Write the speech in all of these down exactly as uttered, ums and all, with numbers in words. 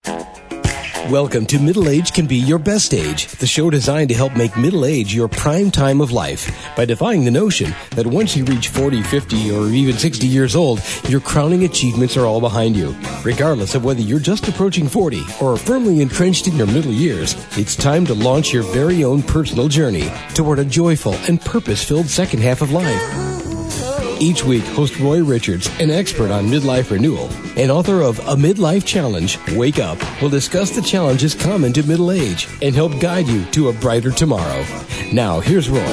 Welcome to Middle Age Can Be Your Best Age, the show designed to help make middle age your prime time of life by defying the notion that once you reach forty, fifty, or even sixty years old, your crowning achievements are all behind you. Regardless of whether you're just approaching forty or are firmly entrenched in your middle years, it's time to launch your very own personal journey toward a joyful and purpose-filled second half of life. Each week, host Roy Richards, an expert on midlife renewal and author of A Midlife Challenge, Wake Up, will discuss the challenges common to middle age and help guide you to a brighter tomorrow. Now, here's Roy.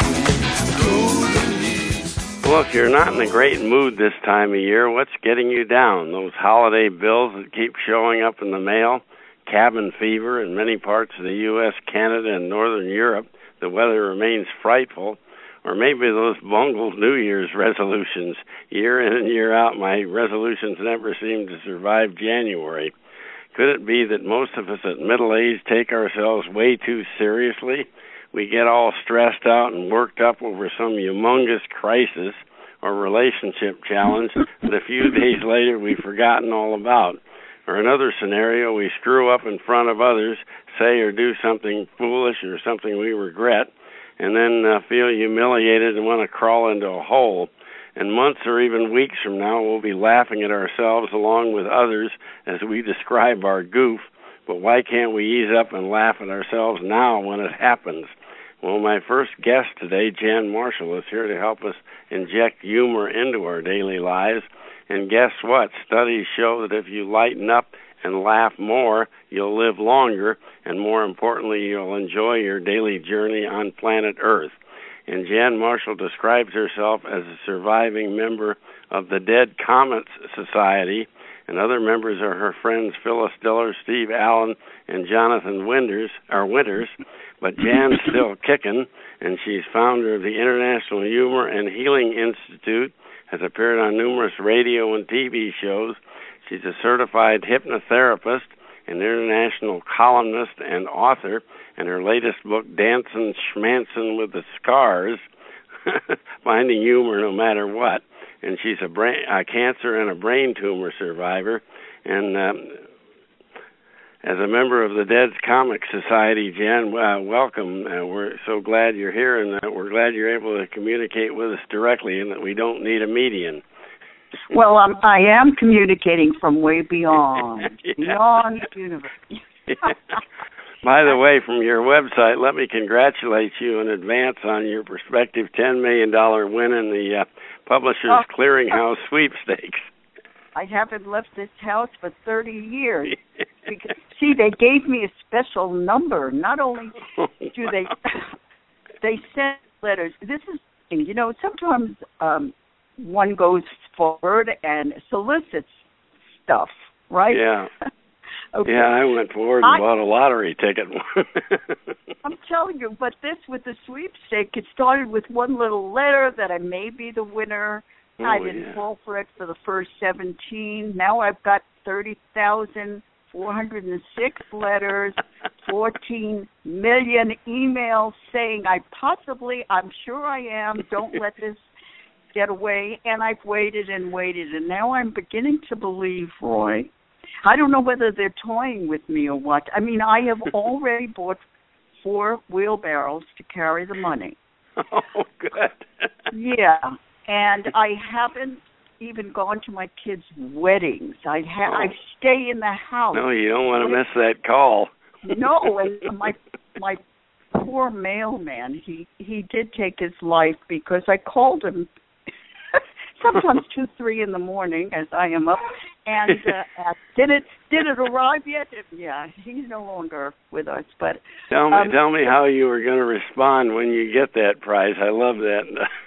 Well, if you're not in a great mood this time of year, what's getting you down? Those holiday bills that keep showing up in the mail, cabin fever in many parts of the U S, Canada, and Northern Europe. The weather remains frightful. Or maybe those bungled New Year's resolutions. Year in and year out, my resolutions never seem to survive January. Could it be that most of us at middle age take ourselves way too seriously? We get all stressed out and worked up over some humongous crisis or relationship challenge that a few days later we've forgotten all about. Or another scenario, we screw up in front of others, say or do something foolish or something we regret, and then uh, feel humiliated and want to crawl into a hole. And months or even weeks from now, we'll be laughing at ourselves along with others as we describe our goof. But why can't we ease up and laugh at ourselves now when it happens? Well, my first guest today, Jan Marshall, is here to help us inject humor into our daily lives. And guess what? Studies show that if you lighten up and laugh more, you'll live longer, and more importantly, you'll enjoy your daily journey on planet Earth. And Jan Marshall describes herself as a surviving member of the Dead Comets Society, and other members are her friends Phyllis Diller, Steve Allen, and Jonathan Winters, or Winters. But Jan's still kicking, and she's founder of the International Humor and Healing Institute, has appeared on numerous radio and T V shows. She's a certified hypnotherapist, an international columnist and author, and her latest book, Dancing Schmancin' with the Scars, Finding Humor No Matter What. And she's a, brain, a cancer and a brain tumor survivor. And um, as a member of the Dead Comic Society, Jan, uh, welcome. Uh, we're so glad you're here, and uh, we're glad you're able to communicate with us directly and that we don't need a medium. Well, um, I am communicating from way beyond, yeah. beyond the universe. Yeah. By the way, from your website, let me congratulate you in advance on your prospective ten million dollars win in the uh, Publishers oh. Clearinghouse sweepstakes. I haven't left this house for thirty years. Because, see, they gave me a special number. Not only do they they send letters. This is, you know, sometimes um, one goes forward and solicits stuff, right? Yeah. Okay. Yeah, I went forward and I, bought a lottery ticket. I'm telling you, but this with the sweepstake, it started with one little letter that I may be the winner. Oh, I didn't yeah. fall for it for the first seventeen. Now I've got thirty thousand four hundred six letters, fourteen million emails saying I possibly, I'm sure I am, don't let this get away. And I've waited and waited, and now I'm beginning to believe, Roy. I don't know whether they're toying with me or what. I mean, I have already bought four wheelbarrows to carry the money. Oh, good. Yeah, and I haven't even gone to my kids' weddings. I ha- oh. I stay in the house. No, you don't want to miss that call. No, and my my poor mailman, he, he did take his life because I called him sometimes two, three in the morning as I am up, and uh, asked, did it did it arrive yet? Yeah, he's no longer with us. But tell me, um, tell me how you were going to respond when you get that prize. I love that.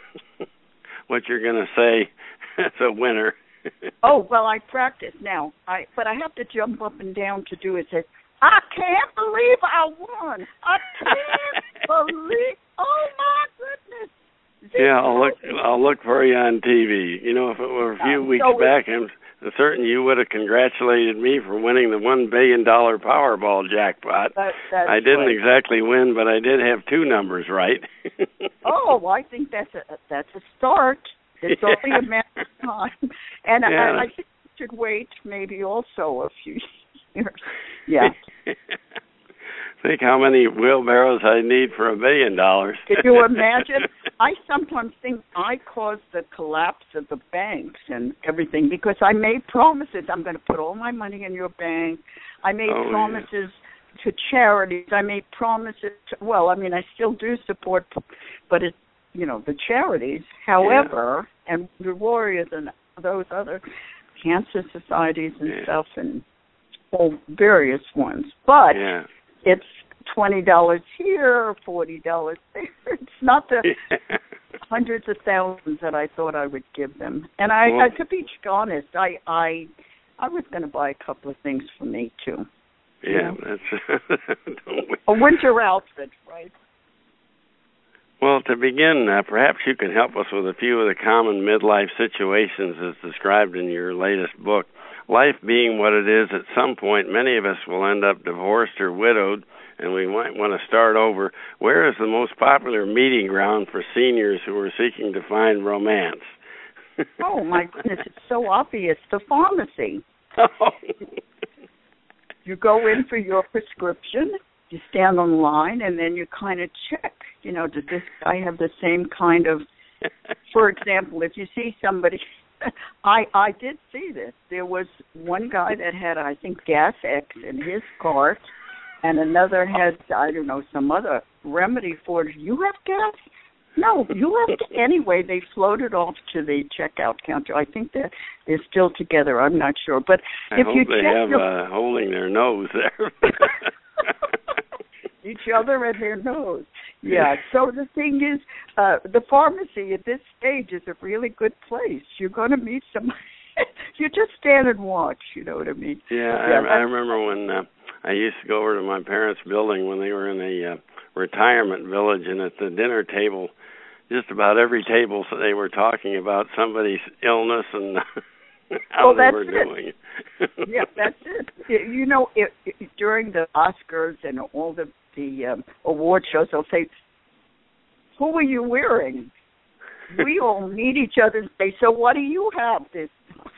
What you're going to say as a winner. Oh well, I practice now. I but I have to jump up and down to do it. Say, I can't believe I won. I can't believe. Oh my goodness. Yeah, I'll look. I'll look for you on T V. You know, if it were a few weeks so back, I'm certain you would have congratulated me for winning the one billion dollar Powerball jackpot. That, that's I didn't right. exactly win, but I did have two numbers right. Oh, well, I think that's a that's a start. It's yeah. only a matter of time, and yeah. I, I think we should wait maybe also a few years. Yeah. Think how many wheelbarrows I need for a billion dollars. Could you imagine? I sometimes think I caused the collapse of the banks and everything because I made promises. I'm going to put all my money in your bank. I made oh, promises yeah. to charities. I made promises to, well, I mean, I still do support, but it's, you know, the charities. However, yeah. and the Warriors and those other cancer societies and yeah. stuff and all various ones. But yeah. it's twenty dollars here, forty dollars there. It's not the yeah. hundreds of thousands that I thought I would give them. And I, well, I to be honest, I I I was going to buy a couple of things for me too. Yeah, you know? that's don't we? A winter outfit, right? Well, to begin, uh, perhaps you can help us with a few of the common midlife situations as described in your latest book. Life being what it is, at some point, many of us will end up divorced or widowed, and we might want to start over. Where is the most popular meeting ground for seniors who are seeking to find romance? Oh, my goodness, it's so obvious. The pharmacy. Oh. You go in for your prescription, you stand on the line, and then you kind of check, you know, does this guy have the same kind of, for example, if you see somebody, I I did see this. There was one guy that had, I think, Gas X in his cart, and another had, I don't know, some other remedy for it. You have gas? No, you have gas. Anyway, they floated off to the checkout counter. I think they're, they're still together. I'm not sure. But I if hope you they check have your... uh, holding their nose there. Each other at their nose. Yeah. So the thing is, uh, the pharmacy at this stage is a really good place. You're going to meet somebody. You just stand and watch. You know what I mean? Yeah, yeah I, I remember when uh, I used to go over to my parents' building when they were in a uh, retirement village, and at the dinner table, just about every table, so they were talking about somebody's illness and how well, they that's were it. doing. Yeah, that's it. You know, it, it, during the Oscars and all the the um, award shows, they'll say, "Who are you wearing?" We all meet each other and say, "So what do you have this?"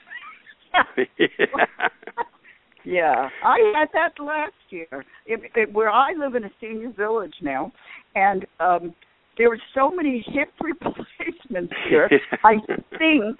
yeah. Yeah, I had that last year. It, it, where I live in a senior village now, and um, there were so many hip replacements here. Yeah. I think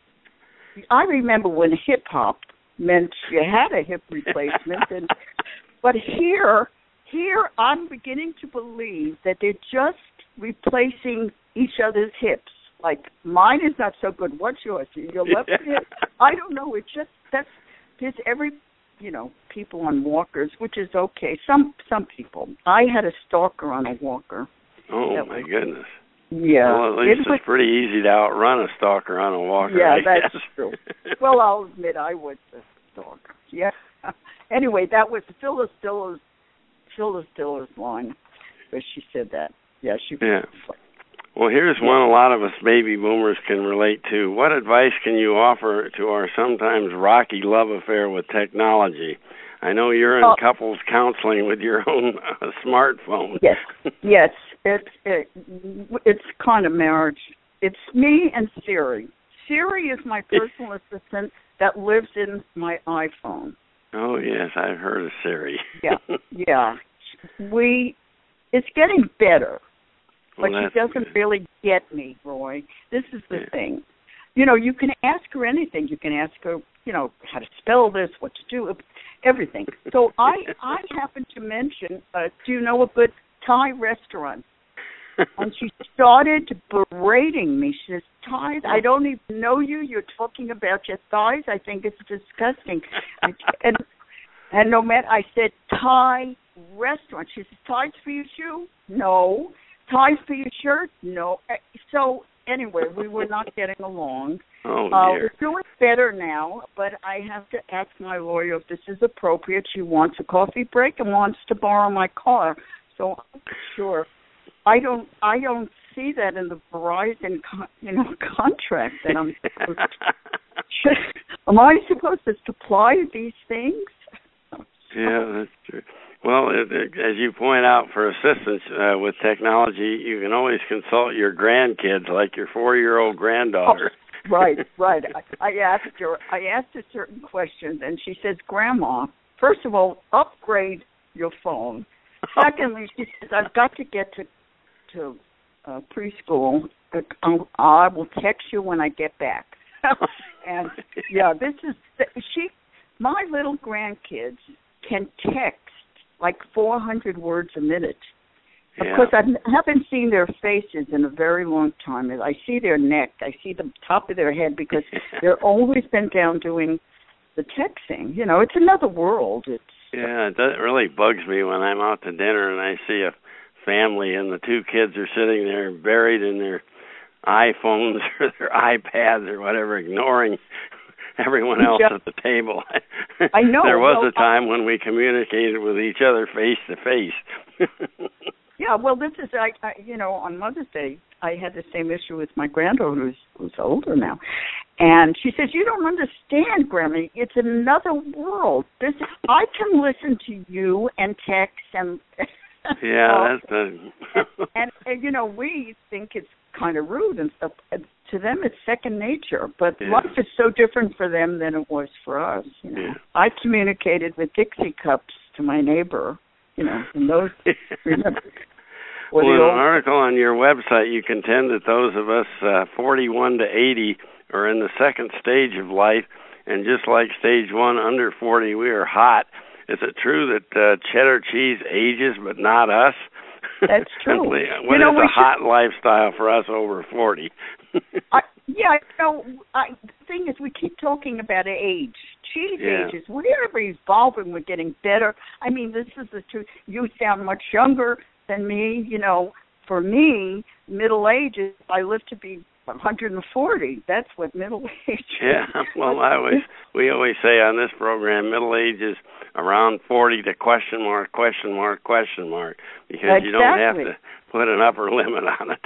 I remember when hip hop meant you had a hip replacement, and but here, here I'm beginning to believe that they're just replacing each other's hips. Like mine is not so good. What's yours? Your left Yeah. hip? I don't know. It's just that's there's every. You know, people on walkers, which is okay. Some some people. I had a stalker on a walker. Oh, that my was, goodness. Yeah. Well, at least it was, it's pretty easy to outrun a stalker on a walker. Yeah, I that's guess. true. Well, I'll admit I was a stalker. Yeah. Anyway, that was Phyllis Diller's, Phyllis Diller's line, where she said that. Yeah, she. Yeah. Well, here's one a lot of us baby boomers can relate to. What advice can you offer to our sometimes rocky love affair with technology? I know you're in oh. couples counseling with your own uh, smartphone. Yes, yes. It's it, it's kind of marriage. It's me and Siri. Siri is my personal assistant that lives in my iPhone. Oh yes, I've heard of Siri. yeah, yeah. We. It's getting better. But well, she doesn't good. really get me, Roy. This is the yeah. thing. You know, you can ask her anything. You can ask her, you know, how to spell this, what to do, everything. So I I happened to mention, uh, do you know a good Thai restaurant? And she started berating me. She says, Thais, I don't even know you. You're talking about your thighs. I think it's disgusting. and and no matter, I said, Thai restaurant. She says, Thais for your shoe? No. Ties for your shirt? No. So, anyway, we were not getting along. Oh, uh, dear. We're doing better now, but I have to ask my lawyer if this is appropriate. She wants a coffee break and wants to borrow my car. So, I'm not sure. I don't I don't see that in the Verizon con- you know, contract that I'm supposed to. Am I supposed to supply these things? Yeah, that's true. Well, it, it, as you point out, for assistance uh, with technology, you can always consult your grandkids, like your four-year-old granddaughter. Oh, right, right. I, I asked her. I asked her certain questions, and she says, "Grandma, first of all, upgrade your phone. Secondly, she says, I've got to get to to uh, preschool. I will text you when I get back. And, yeah, this is, she, my little grandkids can text like four hundred words a minute. Of yeah. course, I haven't seen their faces in a very long time. I see their neck. I see the top of their head because they're always been down doing the texting. You know, it's another world. It's Yeah, it, does, it really bugs me when I'm out to dinner and I see a family and the two kids are sitting there buried in their iPhones or their iPads or whatever, ignoring everyone else yeah. at the table. I know. There was well, a time when we communicated with each other face to face. Yeah, well, this is, I, I, you know, on Mother's Day, I had the same issue with my granddaughter, who's, who's older now. And she says, you don't understand, Grammy. It's another world. This, I can listen to you and text and... Yeah, that's the... and, and, and, you know, we think it's kind of rude and stuff. To them, it's second nature. But yeah. life is so different for them than it was for us. You know, yeah. I communicated with Dixie cups to my neighbor. You know, and those. Remember, well, in an an article on your website, you contend that those of us uh, forty-one to eighty are in the second stage of life, and just like stage one, under forty, we are hot. Is it true that uh, cheddar cheese ages, but not us? That's true. what you know, is a hot should... lifestyle for us over forty? I, yeah, you know, I, the thing is, we keep talking about age. Cheese yeah. ages. We're evolving. We're getting better. I mean, this is the truth. You sound much younger than me. You know, for me, middle ages, I live to be one hundred forty. That's what middle age is. Yeah, well, I always, we always say on this program, middle age is around forty to question mark, question mark, question mark, because exactly. you don't have to put an upper limit on it.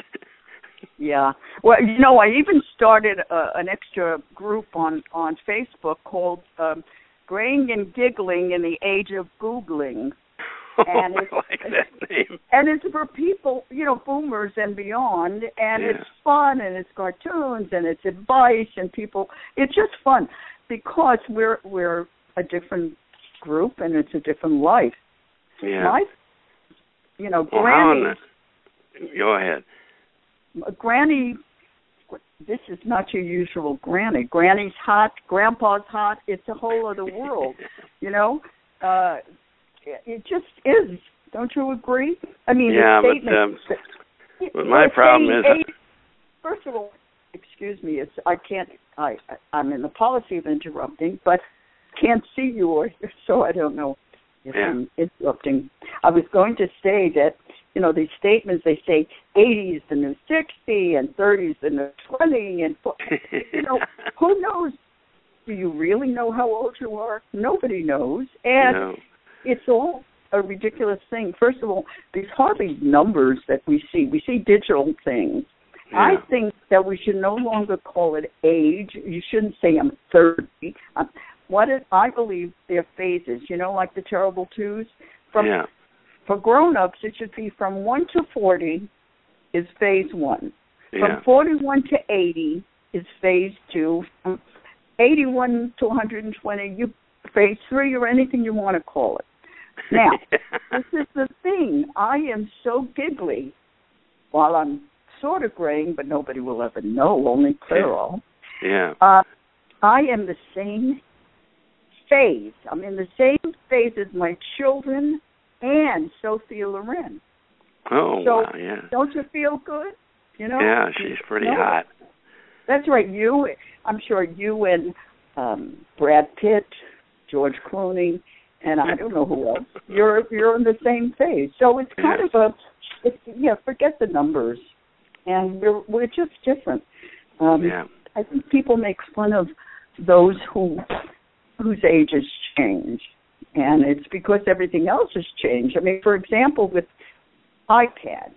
Yeah. Well, you know, I even started uh, an extra group on, on Facebook called um, Graying and Giggling in the Age of Googling. And oh, it's, I like that name. And it's for people, you know, boomers and beyond, and yeah. it's fun, and it's cartoons, and it's advice, and people, it's just fun because we're we're a different group, and it's a different life. Yeah. Life, you know, well, Granny. The, go ahead. Granny, this is not your usual Granny. Granny's hot, Grandpa's hot. It's a whole other world, you know. Uh, it just is. Don't you agree? I mean, yeah, the but, um, that, but my problem is. Age, first of all, excuse me. It's I can't. I I'm in the policy of interrupting, but can't see you, or so I don't know if yeah. I'm interrupting. I was going to say that. You know, these statements, they say eighty is the new sixty and thirty is the new twenty. And, you know, who knows? Do you really know how old you are? Nobody knows. And no. It's all a ridiculous thing. First of all, there's hardly numbers that we see. We see digital things. Yeah. I think that we should no longer call it age. You shouldn't say I'm thirty. Um, what is, I believe they're phases, you know, like the terrible twos. From yeah. For grown-ups, it should be from one to forty is phase one. Yeah. From forty-one to eighty is phase two. From eighty-one to one hundred twenty, you phase three, or anything you want to call it. Now, this is the thing. I am so giggly while I'm sort of graying, but nobody will ever know, only Clairol. Yeah. Uh, I am the same phase. I'm in the same phase as my children and Sophia Loren. Oh, so wow, yeah. Don't you feel good? You know? Yeah, she's pretty you know? hot. That's right. You, I'm sure you and um, Brad Pitt, George Clooney, and I don't know who else. You're you're in the same phase. So it's kind yeah. of a, it's, yeah, forget the numbers. And we're, we're just different. Um, yeah. I think people make fun of those who whose ages change. And it's because everything else has changed. I mean, for example, with iPad,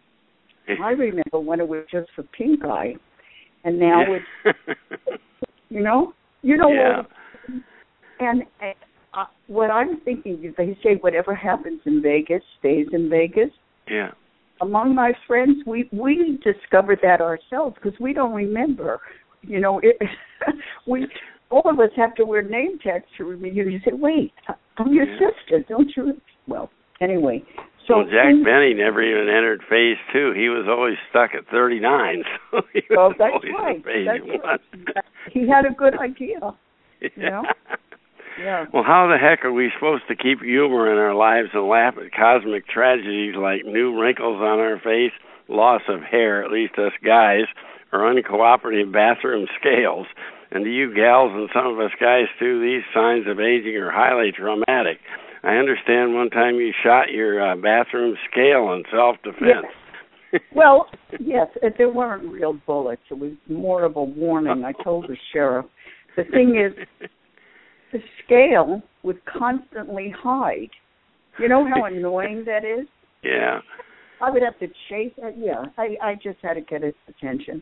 I remember when it was just for pink eye, and now yeah. it's, you know, you know yeah. what? And uh, what I'm thinking is they say whatever happens in Vegas stays in Vegas. Yeah. Among my friends, we we discovered that ourselves because we don't remember. You know, it, we all of us have to wear name tags to remember. You say, wait, I'm your yeah. sister, don't you? Well, anyway. So well, Jack Benny never even entered phase two. He was always stuck at thirty-nine. So he well, was that's always right. in phase that's one. Right. He had a good idea. Yeah. You know? Yeah. Well, how the heck are we supposed to keep humor in our lives and laugh at cosmic tragedies like new wrinkles on our face, loss of hair, at least us guys, or uncooperative bathroom scales? And to you gals and some of us guys, too, these signs of aging are highly traumatic. I understand one time you shot your uh, bathroom scale in self-defense. Yes. Well, yes, there weren't real bullets. It was more of a warning. I told the sheriff. The thing is, the scale would constantly hide. You know how annoying that is? Yeah. I would have to chase it. Yeah, I, I just had to get its attention.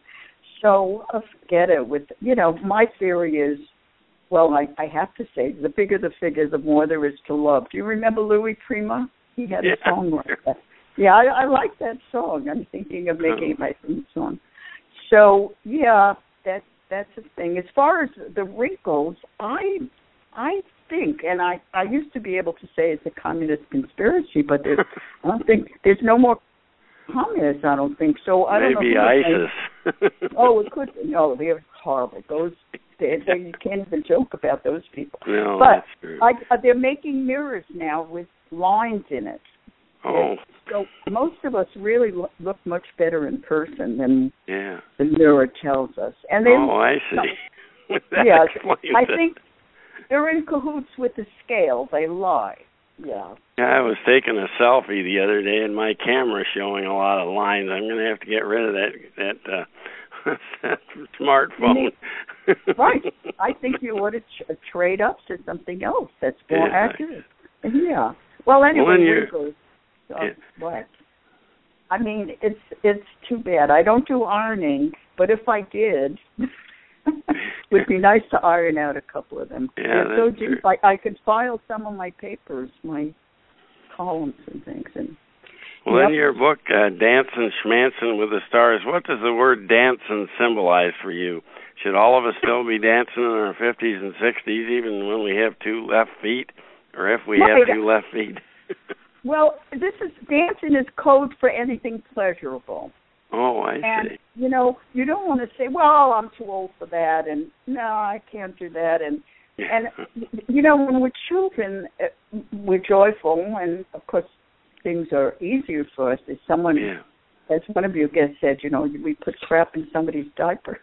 So uh, forget it. With you know, my theory is, well, I, I have to say, the bigger the figure, the more there is to love. Do you remember Louis Prima? He had yeah. a song like that. Yeah, I, I like that song. I'm thinking of making it my theme song. So yeah, that's that's the thing. As far as the wrinkles, I I think, and I, I used to be able to say it's a communist conspiracy, but there's, I don't think there's no more communists. I don't think so. I don't Maybe know ISIS. Oh, it could be. No, they're horrible. Those they, they, you can't even joke about those people. No, but that's true. I, they're making mirrors now with lines in it. Oh. So most of us really look much better in person than yeah. the mirror tells us. And they, oh, I see. yeah, I it. think they're in cahoots with the scale. They lie. Yeah. Yeah, I was taking a selfie the other day, and my camera's showing a lot of lines. I'm going to have to get rid of that that, uh, that smartphone. Right. I think you ought to ch- trade up to something else that's more yeah. accurate. Yeah. Well, anyway, well, wrinkles. Uh, yeah. What? I mean, it's it's too bad. I don't do ironing, but if I did, it would be nice to iron out a couple of them. Yeah, They're so that's deep. true. I, I could file some of my papers, my columns and things. And well, yep. in your book, uh, Dancing Schmancing with the Stars, what does the word dancing symbolize for you? Should all of us still be dancing in our fifties and sixties, even when we have two left feet, or if we right. have two left feet? Well, this is dancing is code for anything pleasurable. Oh, I and, see. You know, you don't want to say, well, I'm too old for that, and no, I can't do that. And, and you know, when we're children, we're joyful, and, of course, things are easier for us. If someone, yeah. as one of your guests said, you know, we put crap in somebody's diaper,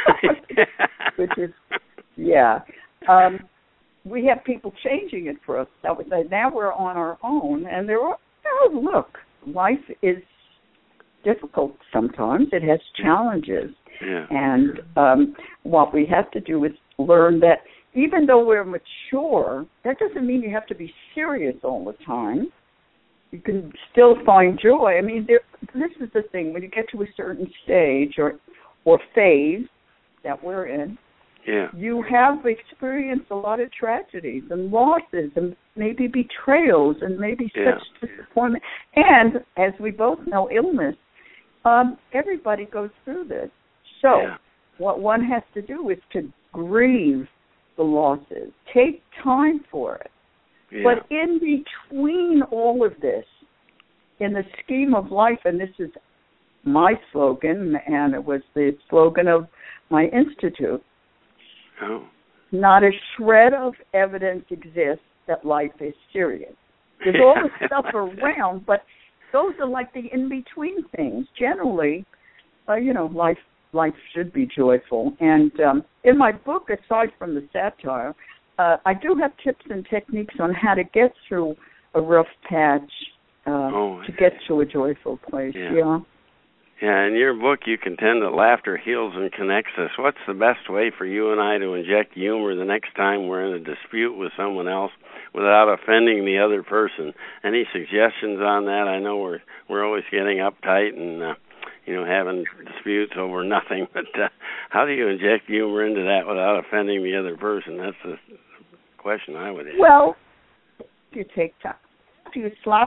which is, yeah. Um, we have people changing it for us. That was, now we're on our own, and there are, oh, look, life is difficult sometimes. It has challenges. Yeah. And um, what we have to do is learn that even though we're mature, that doesn't mean you have to be serious all the time. You can still find joy. I mean, there, this is the thing. When you get to a certain stage or or phase that we're in, yeah. you have experienced a lot of tragedies and losses and maybe betrayals and maybe yeah. such disappointment. And, as we both know, illness. Um, everybody goes through this. So yeah. what one has to do is to grieve the losses. Take time for it. Yeah. But in between all of this, in the scheme of life, and this is my slogan, and it was the slogan of my institute, oh. not a shred of evidence exists that life is serious. There's all this stuff around, but those are like the in-between things. Generally, uh, you know, life life should be joyful. And um, in my book, aside from the satire, uh, I do have tips and techniques on how to get through a rough patch uh, oh, to get to a joyful place. Yeah. yeah. Yeah, in your book, you contend that laughter heals and connects us. What's the best way for you and I to inject humor the next time we're in a dispute with someone else without offending the other person? Any suggestions on that? I know we're we're always getting uptight and uh, you know having disputes over nothing, but uh, how do you inject humor into that without offending the other person? That's the question I would ask. Well, you take time. You slap.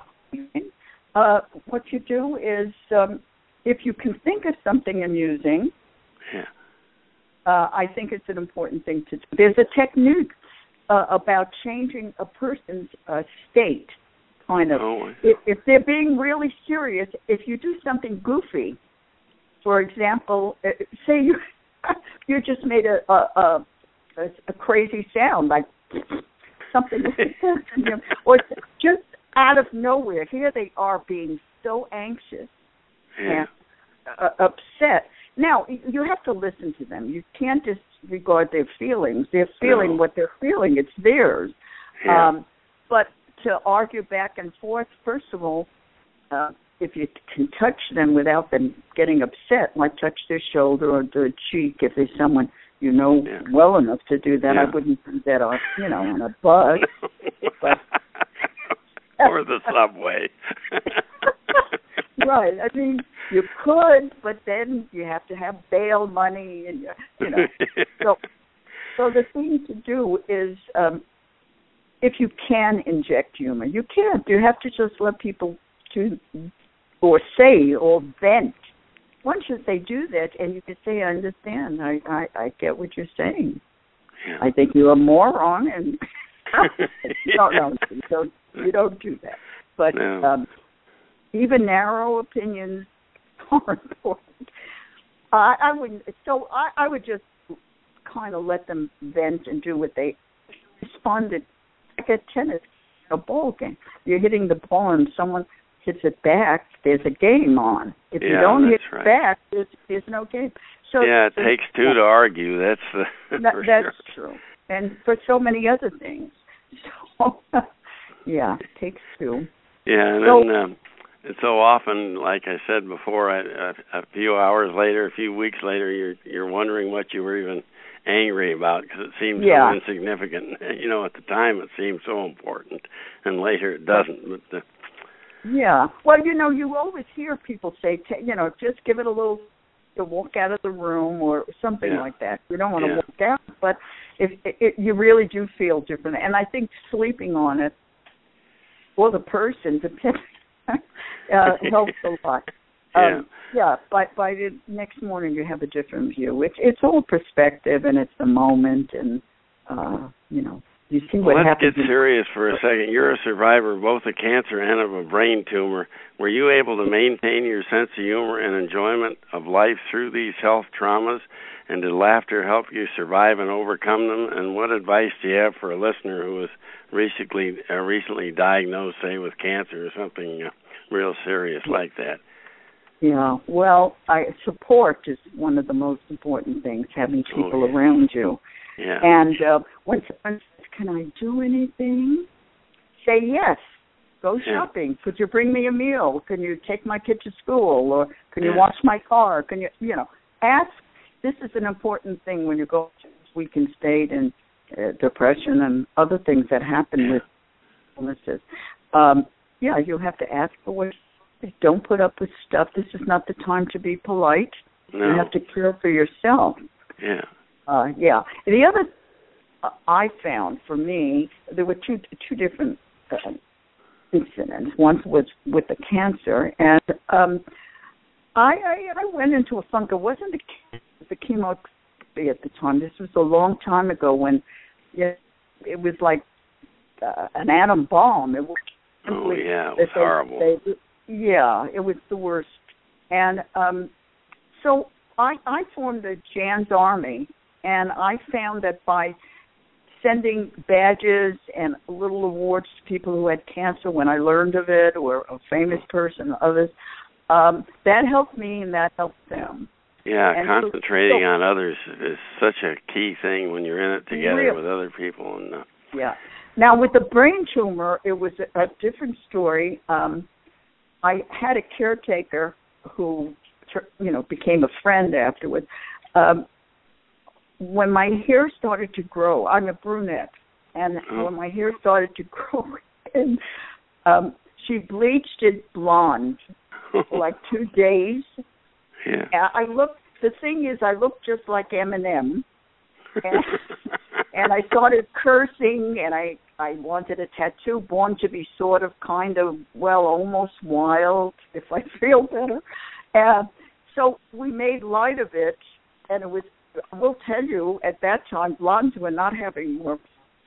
Uh, what you do is. Um, If you can think of something amusing, yeah. uh, I think it's an important thing to do. There's a technique uh, about changing a person's uh, state, kind of. Oh. If, if they're being really serious, if you do something goofy, for example, uh, say you you just made a a, a, a crazy sound, like something, or just out of nowhere, here they are being so anxious yeah. and uh, upset. Now, you have to listen to them. You can't disregard their feelings. They're feeling no. what they're feeling. It's theirs. Yeah. Um, but to argue back and forth, first of all, uh, if you can touch them without them getting upset, like touch their shoulder or their cheek, if there's someone you know yeah. well enough to do that, yeah. I wouldn't do that on, you know, on a bus. But, or the subway. Right. I mean, you could, but then you have to have bail money, and you know. So, so the thing to do is, um, if you can inject humor, you can't. You have to just let people do, or say, or vent. Once they do that, and you can say, "I understand. I, I, I get what you're saying. Yeah. I think you're a moron," and no, no, you don't, you don't do that. But no. um, even narrow opinions are important. I, I wouldn't. So I, I would just kind of let them vent and do what they responded. Like a tennis, a ball game. You're hitting the ball and someone hits it back. There's a game on. If yeah, you don't hit right. it back, there's, there's no game. So yeah, it takes two yeah. to argue. That's the that, for that's sure. true, and for so many other things. So yeah, it takes two. Yeah, and so, then um, and so often, like I said before, I, a, a few hours later, a few weeks later, you're you're wondering what you were even angry about, because it seems yeah. so insignificant. You know, at the time it seems so important, and later it doesn't. But the, yeah, well, you know, you always hear people say, t- you know, just give it a little, to walk out of the room or something yeah. like that. You don't want to yeah. walk out, but if it, it, you really do feel different, and I think sleeping on it, or the person, depending, uh, helps a lot. Um, yeah. yeah, by by the next morning you have a different view. It's it's all perspective, and it's the moment, and uh, you know, you see what well, let's happens. get serious for a second. You're a survivor of both a cancer and of a brain tumor. Were you able to maintain your sense of humor and enjoyment of life through these health traumas? And did laughter help you survive and overcome them? And what advice do you have for a listener who was recently uh, recently diagnosed, say, with cancer or something uh, real serious like that? Yeah, well, I, support is one of the most important things, having people oh, yeah. around you. Yeah. And uh, when someone says, can I do anything? Say yes. Go yeah. shopping. Could you bring me a meal? Can you take my kid to school? Or can you yeah. wash my car? Can you, you know, ask. This is an important thing when you go to a weakened state and uh, depression and other things that happen with illnesses. Um, yeah, you have to ask for what. Don't put up with stuff. This is not the time to be polite. No. You have to care for yourself. Yeah. Uh, yeah. The other uh, I found for me, there were two two different uh, incidents. One was with the cancer, and um, I, I I went into a funk. It wasn't the cancer, the chemotherapy at the time. This was a long time ago when yeah, it was like uh, an atom bomb. It was. Oh yeah, it was they, horrible. They, yeah, it was the worst. And um, so I, I formed the Jan's Army, and I found that by sending badges and little awards to people who had cancer when I learned of it, or a famous person, others, um, that helped me and that helped them. Yeah, and concentrating so, on others is such a key thing when you're in it together really, with other people. And uh, yeah. Now, with the brain tumor, it was a, a different story. Um, I had a caretaker who, you know, became a friend afterwards. Um, when my hair started to grow, I'm a brunette, and oh. when my hair started to grow, and, um, she bleached it blonde for like two days. Yeah. I looked. The thing is, I looked just like Eminem, and, and I started cursing, and I. I wanted a tattoo, born to be sort of, kind of, well, almost wild, if I feel better. Uh, so we made light of it, and it was I will tell you, at that time, blondes were not having more.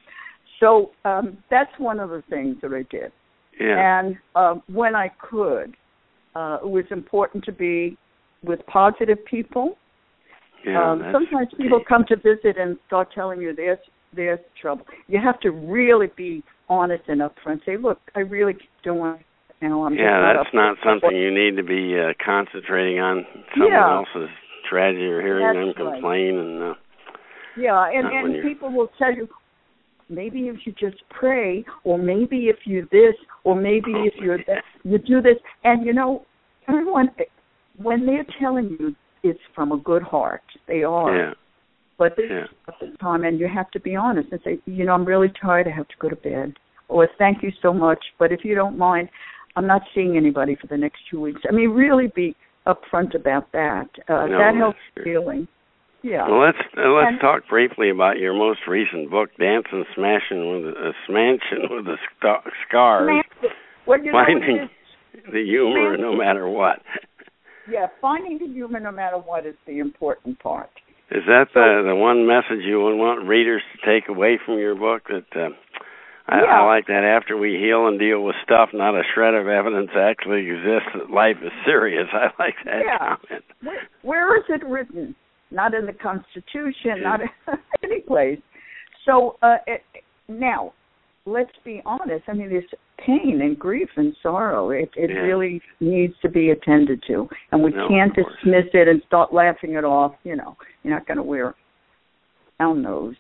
So um, that's one of the things that I did. Yeah. And uh, when I could, uh, it was important to be with positive people. Yeah, um, sometimes people come to visit and start telling you there's, there's trouble. You have to really be honest and upfront. Say, look, I really keep doing it now. I'm yeah, just that's not something you need to be uh, concentrating on someone yeah. else's tragedy or hearing that's them right. complain. And uh, yeah, and, and people will tell you, maybe if you just pray, or maybe if you this, or maybe oh, if you're that, you do this. And, you know, everyone, when they're telling you it's from a good heart, they are. Yeah. But this yeah. is at the time, and you have to be honest and say, you know, I'm really tired, I have to go to bed. Or thank you so much, but if you don't mind, I'm not seeing anybody for the next two weeks. I mean, really be upfront about that. Uh, no, that helps true. feeling. Yeah. Well, let's uh, let's and, talk briefly about your most recent book, Dancing, Smashing with a Smashing with the sc- Scars, well, you finding know, the humor smashing. no matter what. Yeah, finding the humor no matter what is the important part. Is that so, the the one message you would want readers to take away from your book? That uh, I, yeah. I like that after we heal and deal with stuff, not a shred of evidence actually exists that life is serious. I like that yeah. comment. Where, where is it written? Not in the Constitution, Yeah. not in any place. So uh, it, now, let's be honest. I mean, there's pain and grief and sorrow. It, it yeah. really needs to be attended to, and we no, can't dismiss it and start laughing it off. You know, you're not going to wear a down nose.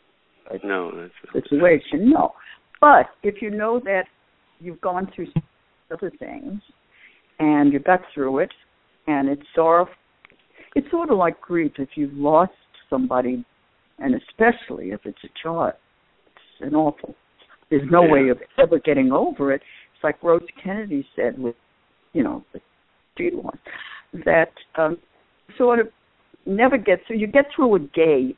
No, that's situation. No, but if you know that you've gone through other things and you got through it, and it's sorrowful. It's sort of like grief if you've lost somebody, and especially if it's a child. It's an awful. There's no yeah. way of ever getting over it. It's like Rose Kennedy said with, you know, the she lost, that um, sort of never get through. You get through a gate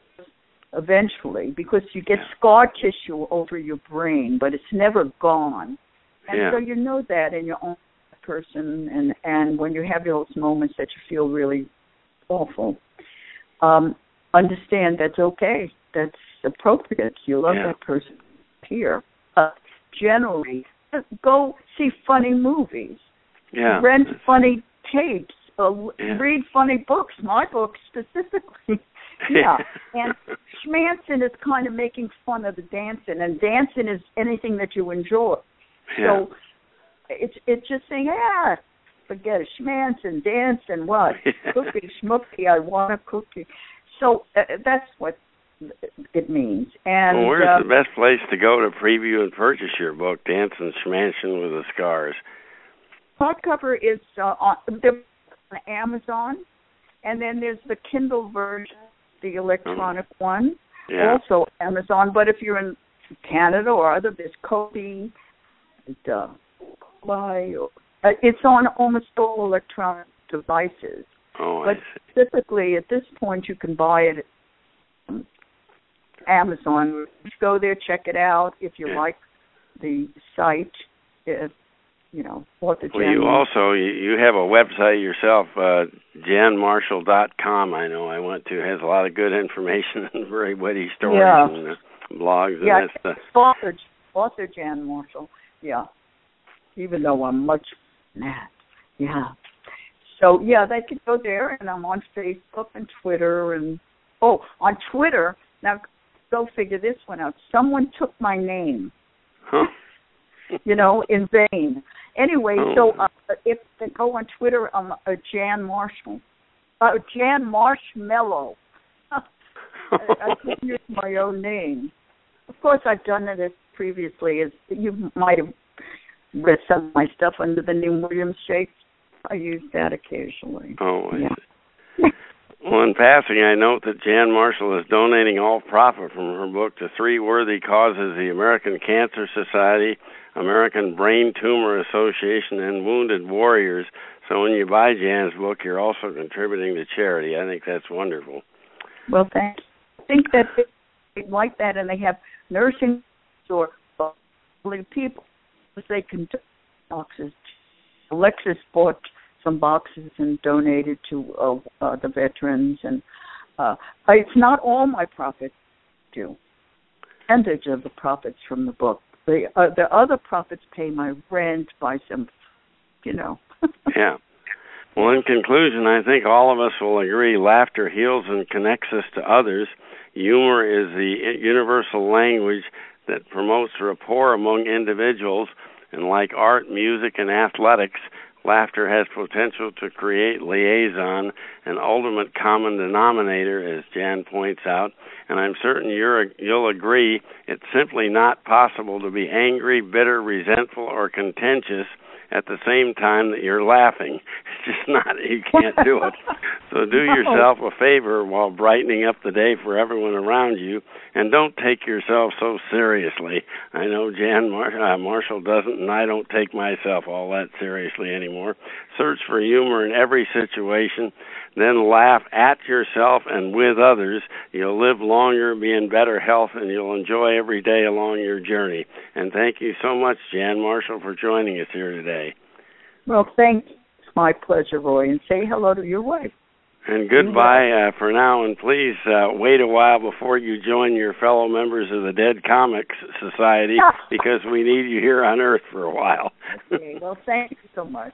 eventually because you get yeah. scar tissue over your brain, but it's never gone. And yeah. so you know that in your own person, and, and when you have those moments that you feel really awful, um, understand that's okay. That's appropriate. You love yeah. that person here. Uh, generally, go see funny movies. Yeah. Rent funny tapes. Uh, yeah. Read funny books. My book specifically. yeah. And schmancing is kind of making fun of the dancing, and dancing is anything that you enjoy. Yeah. So it's it's just saying, ah, forget it, schmancing, dancing, what? Yeah. Cookie, schmookie, I want a cookie. So uh, that's what it means. And well, where's uh, the best place to go to preview and purchase your book, Dancing, Smashing with the Scars? Hardcover is uh, on, on Amazon, and then there's the Kindle version, the electronic oh. one, yeah. also Amazon. But if you're in Canada or other, there's Kobe, and, uh, Buy, uh, it's on almost all electronic devices. Oh, but typically, at this point, you can buy it at Amazon. Just go there, check it out. If you yeah. like the site, if, you know, what the Well, you also, you, you have a website yourself, uh, jan marshall dot com, I know I went to. It has a lot of good information and very witty stories yeah. and uh, blogs. And yeah, that's the... author, author Jan Marshall, yeah. Even though I'm much that, yeah. So, yeah, they could go there, and I'm on Facebook and Twitter. And, oh, on Twitter, now go figure this one out. Someone took my name, huh? you know, in vain. Anyway, oh. so uh, if they go on Twitter, I'm uh, Jan Marshall. Uh, Jan Marshmallow. I, I can't use my own name. Of course, I've done it as previously. As you might have read some of my stuff under the name William Shakes. I use that occasionally. Oh, I yeah. see. Well, in passing, I note that Jan Marshall is donating all profit from her book to three worthy causes: the American Cancer Society, American Brain Tumor Association, and Wounded Warriors. So when you buy Jan's book, you're also contributing to charity. I think that's wonderful. Well, thanks. I think that they like that, and they have nursing or people. They can do boxes. Alexis bought some boxes and donated to uh, uh, the veterans, and Uh, it's not all my profits due. Percentage of the profits from the book. The uh, the other profits pay my rent, buy some, you know. Yeah. Well, in conclusion, I think all of us will agree laughter heals and connects us to others. Humor is the universal language that promotes rapport among individuals, and like art, music, and athletics, laughter has potential to create liaison, an ultimate common denominator, as Jan points out, and I'm certain you're, you'll agree it's simply not possible to be angry, bitter, resentful, or contentious at the same time that you're laughing. It's just not, you can't do it. So do yourself a favor while brightening up the day for everyone around you, and don't take yourself so seriously. I know Jan Mar- uh, Marshall doesn't, and I don't take myself all that seriously anymore. Search for humor in every situation, then laugh at yourself and with others. You'll live longer, be in better health, and you'll enjoy every day along your journey. And thank you so much, Jan Marshall, for joining us here today. Well, thanks. It's my pleasure, Roy, and say hello to your wife. And goodbye uh, for now, and please uh, wait a while before you join your fellow members of the Dead Comics Society, because we need you here on Earth for a while. Okay, well, thank you so much.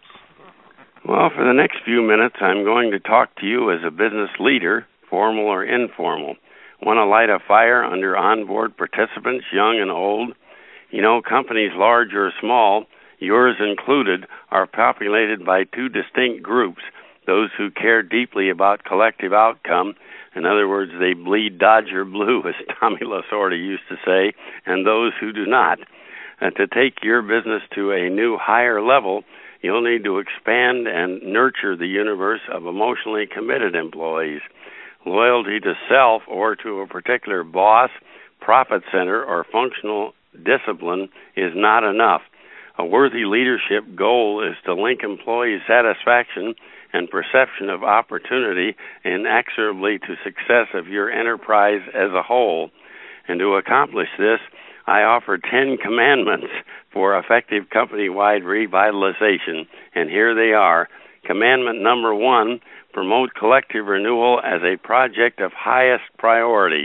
Well, for the next few minutes, I'm going to talk to you as a business leader, formal or informal. Want to light a fire under onboard participants, young and old? You know, companies large or small, yours included, are populated by two distinct groups, those who care deeply about collective outcome. In other words, they bleed Dodger blue, as Tommy Lasorda used to say, and those who do not. And to take your business to a new higher level, you'll need to expand and nurture the universe of emotionally committed employees. Loyalty to self or to a particular boss, profit center, or functional discipline is not enough. A worthy leadership goal is to link employee satisfaction and perception of opportunity inexorably to success of your enterprise as a whole. And to accomplish this, I offer ten commandments for effective company-wide revitalization, and here they are. Commandment number one, promote collective renewal as a project of highest priority.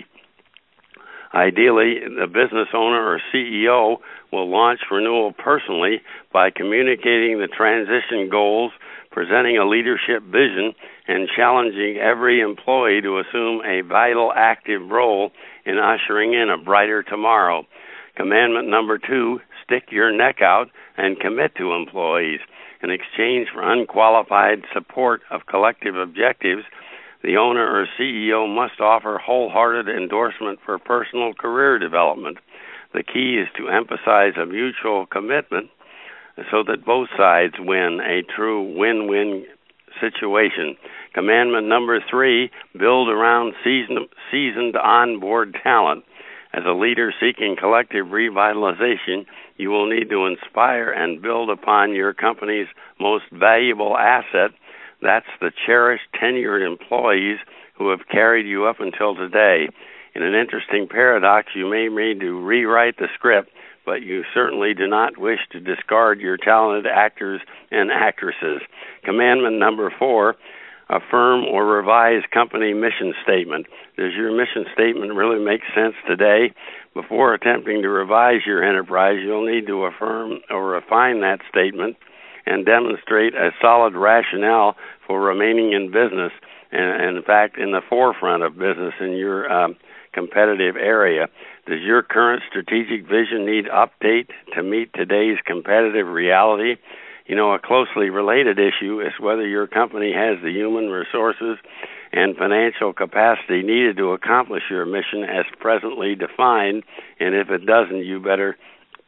Ideally, the business owner or C E O will launch renewal personally by communicating the transition goals, presenting a leadership vision, and challenging every employee to assume a vital, active role in ushering in a brighter tomorrow. Commandment number two, stick your neck out and commit to employees. In exchange for unqualified support of collective objectives, the owner or C E O must offer wholehearted endorsement for personal career development. The key is to emphasize a mutual commitment so that both sides win, a true win-win situation. Commandment number three, build around seasoned, seasoned onboard talent. As a leader seeking collective revitalization, you will need to inspire and build upon your company's most valuable asset. That's the cherished, tenured employees who have carried you up until today. In an interesting paradox, you may need to rewrite the script, but you certainly do not wish to discard your talented actors and actresses. Commandment number four, affirm or revise company mission statement. Does your mission statement really make sense today? Before attempting to revise your enterprise, you'll need to affirm or refine that statement and demonstrate a solid rationale for remaining in business, and, and in fact, in the forefront of business in your um, competitive area. Does your current strategic vision need update to meet today's competitive reality? You know, a closely related issue is whether your company has the human resources and financial capacity needed to accomplish your mission as presently defined, and if it doesn't, you better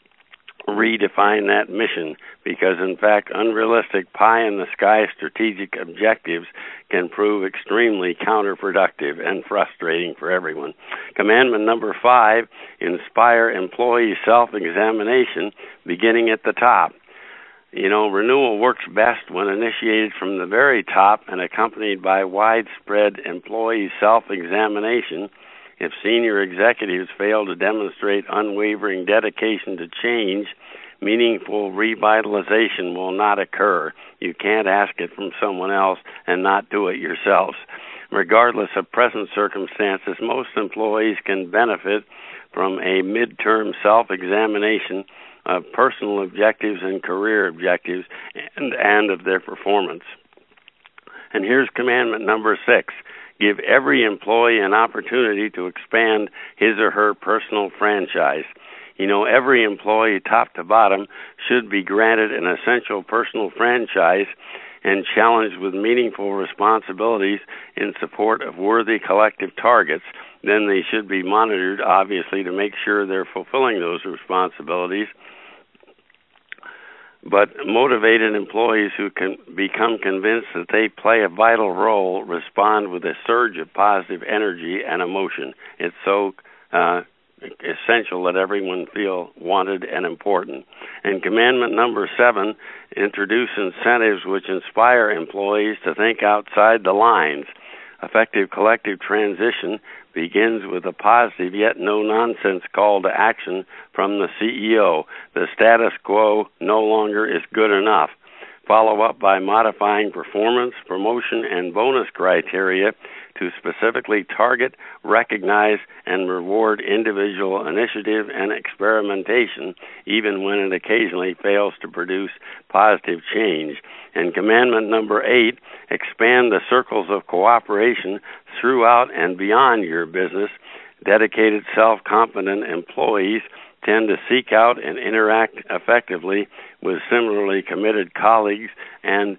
redefine that mission, because in fact unrealistic pie-in-the-sky strategic objectives can prove extremely counterproductive and frustrating for everyone. Commandment number five, inspire employee self-examination beginning at the top. You know, renewal works best when initiated from the very top and accompanied by widespread employee self-examination. If senior executives fail to demonstrate unwavering dedication to change, meaningful revitalization will not occur. You can't ask it from someone else and not do it yourselves. Regardless of present circumstances, most employees can benefit from a midterm self-examination of personal objectives and career objectives and, and of their performance. And here's commandment number six. Give every employee an opportunity to expand his or her personal franchise. You know, every employee, top to bottom, should be granted an essential personal franchise and challenged with meaningful responsibilities in support of worthy collective targets. Then they should be monitored, obviously, to make sure they're fulfilling those responsibilities. But motivated employees who can become convinced that they play a vital role respond with a surge of positive energy and emotion. It's so uh, essential that everyone feel wanted and important. And commandment number seven, introduce incentives which inspire employees to think outside the lines. Effective collective transition begins with a positive yet no-nonsense call to action from the C E O. The status quo no longer is good enough. Follow up by modifying performance, promotion, and bonus criteria to specifically target, recognize, and reward individual initiative and experimentation, even when it occasionally fails to produce positive change. And commandment number eight, expand the circles of cooperation throughout and beyond your business. Dedicated, self-confident employees tend to seek out and interact effectively with similarly committed colleagues and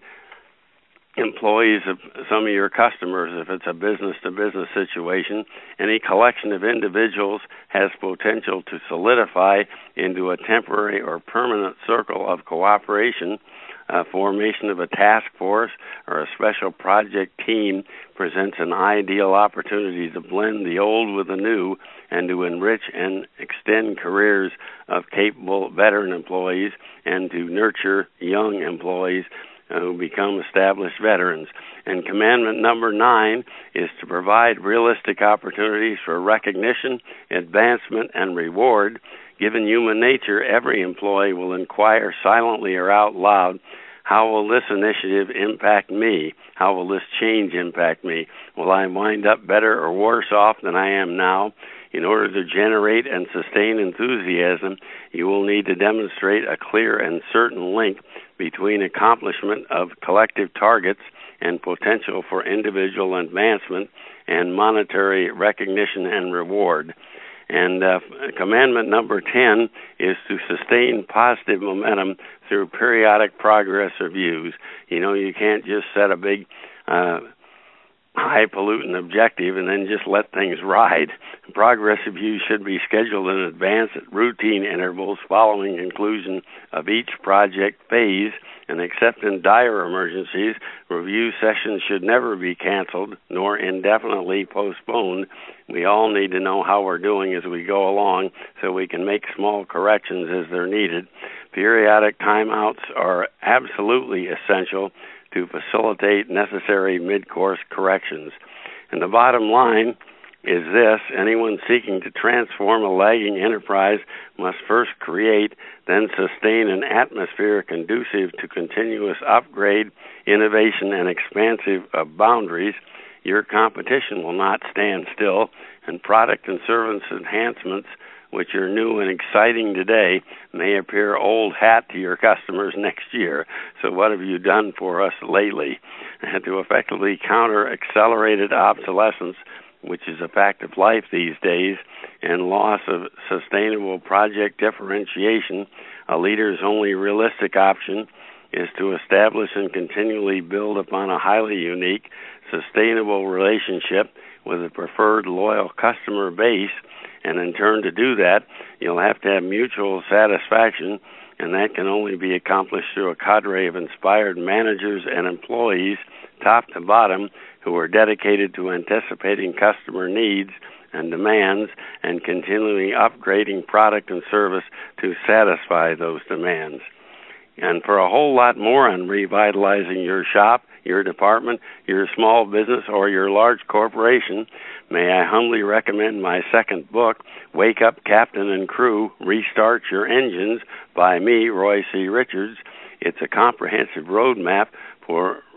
employees of some of your customers. If it's a business-to-business situation, any collection of individuals has potential to solidify into a temporary or permanent circle of cooperation. Uh, formation of a task force or a special project team presents an ideal opportunity to blend the old with the new and to enrich and extend careers of capable veteran employees and to nurture young employees uh, who become established veterans. And commandment number nine is to provide realistic opportunities for recognition, advancement, and reward. Given human nature, every employee will inquire silently or out loud, how will this initiative impact me? How will this change impact me? Will I wind up better or worse off than I am now? In order to generate and sustain enthusiasm, you will need to demonstrate a clear and certain link between accomplishment of collective targets and potential for individual advancement and monetary recognition and reward. And uh, commandment number ten is to sustain positive momentum through periodic progress reviews. You know, you can't just set a big uh, high-pollutant objective and then just let things ride. Progress reviews should be scheduled in advance at routine intervals following conclusion of each project phase, and except in dire emergencies, review sessions should never be canceled nor indefinitely postponed. We all need to know how we're doing as we go along so we can make small corrections as they're needed. Periodic timeouts are absolutely essential to facilitate necessary mid-course corrections. And the bottom line is this: anyone seeking to transform a lagging enterprise must first create, then sustain an atmosphere conducive to continuous upgrade, innovation, and expansive of boundaries. Your competition will not stand still, and product and service enhancements, which are new and exciting today, may appear old hat to your customers next year. So what have you done for us lately? And to effectively counter accelerated obsolescence, which is a fact of life these days, and loss of sustainable project differentiation, a leader's only realistic option is to establish and continually build upon a highly unique, sustainable relationship with a preferred loyal customer base. And in turn, to do that, you'll have to have mutual satisfaction, and that can only be accomplished through a cadre of inspired managers and employees, top to bottom, who are dedicated to anticipating customer needs and demands and continually upgrading product and service to satisfy those demands. And for a whole lot more on revitalizing your shop, your department, your small business, or your large corporation, may I humbly recommend my second book, Wake Up, Captain and Crew, Restart Your Engines, by me, Roy C. Richards. It's a comprehensive roadmap for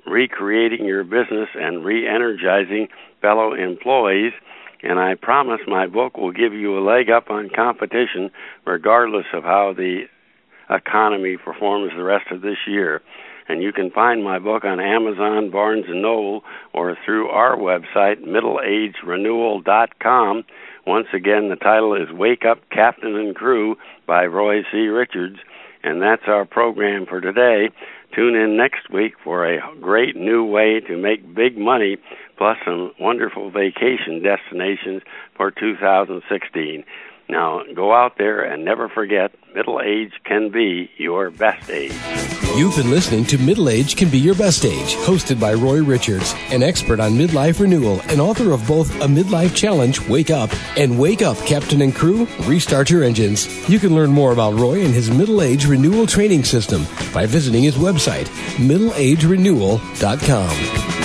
recreating your business and re-energizing fellow employees. And I promise my book will give you a leg up on competition regardless of how the economy performs the rest of this year. And you can find my book on Amazon, Barnes and Noble, or through our website, middle age renewal dot com. Once again, the title is Wake Up, Captain and Crew by Roy C. Richards. And that's our program for today. Tune in next week for a great new way to make big money, plus some wonderful vacation destinations for two thousand sixteen. Now, go out there and never forget, middle age can be your best age. You've been listening to Middle Age Can Be Your Best Age, hosted by Roy Richards, an expert on midlife renewal and author of both A Midlife Challenge, Wake Up, and Wake Up, Captain and Crew, Restart Your Engines. You can learn more about Roy and his Middle Age Renewal Training System by visiting his website, middle age renewal dot com.